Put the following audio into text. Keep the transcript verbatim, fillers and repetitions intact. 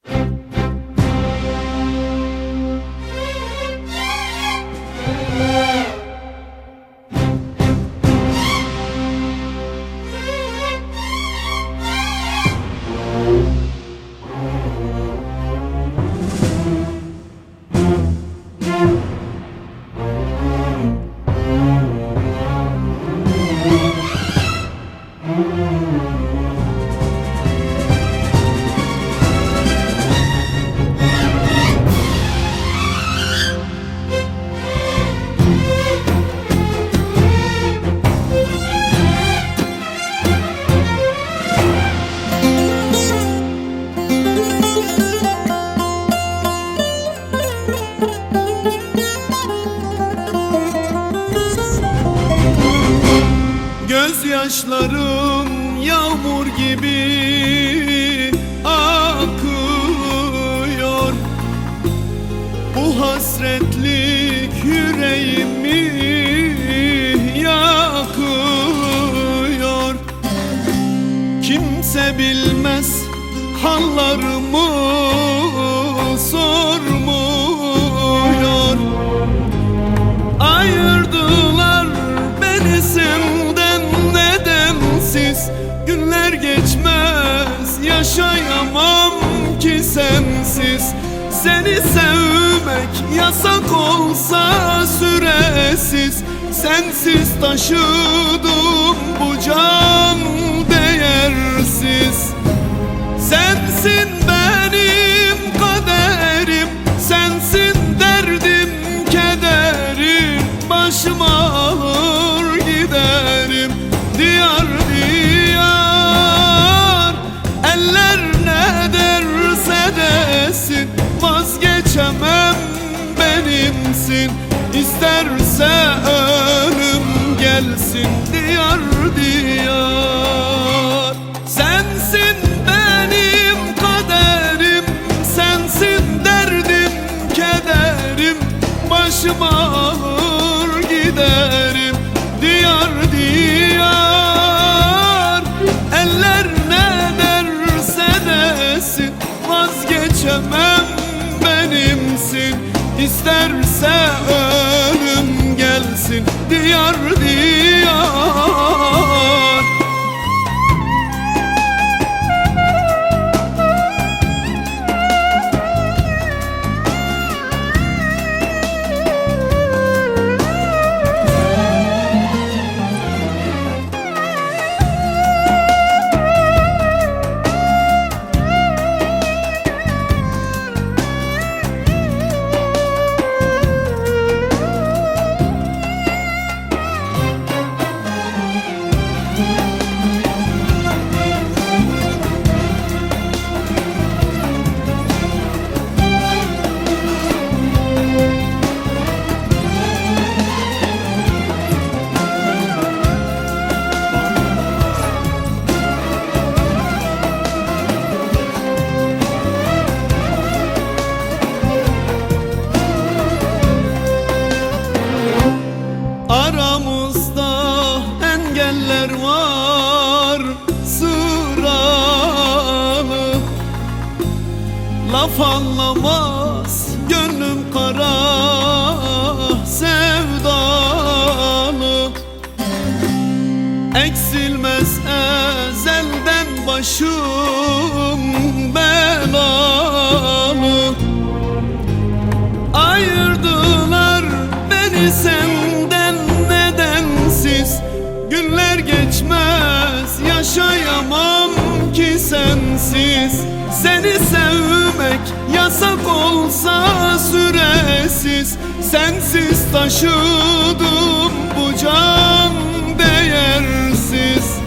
Gözyaşlarım yağmur gibi akıyor. Bu hasretlik yüreğimi yakıyor. Kimse bilmez hallarımı sormuyor. Ayırdılar beni senden nedensiz. Günler geçmez yaşayamam ki sensiz. Seni sevmek yasak olsa süresiz. Sensiz taşıdım bu can değersiz. Sensin benim kaderim, sensin derdim kederim. Başıma alır giderim diyar diyar. Eller ne derse desin, vazgeçemem benimsin. İsterse ölüm gelsin diyar diyar. Sensin benim kaderim, sensin derdim kederim. Başıma alır giderim diyar diyar. Eller ne derse desin, vazgeçemem benimsin. İsterse ölüm gelsin diyar diyar. Aramızda engeller var sıralı. Laf anlamaz gönlüm kara sevdalı. Eksilmez ezelden başım belalı. Ayırdılar beni senden nedensiz. Günler geçmez yaşayamam ki sensiz. Seni sevmek yasak olsa süresiz. Sensiz taşıdım bu can değersiz.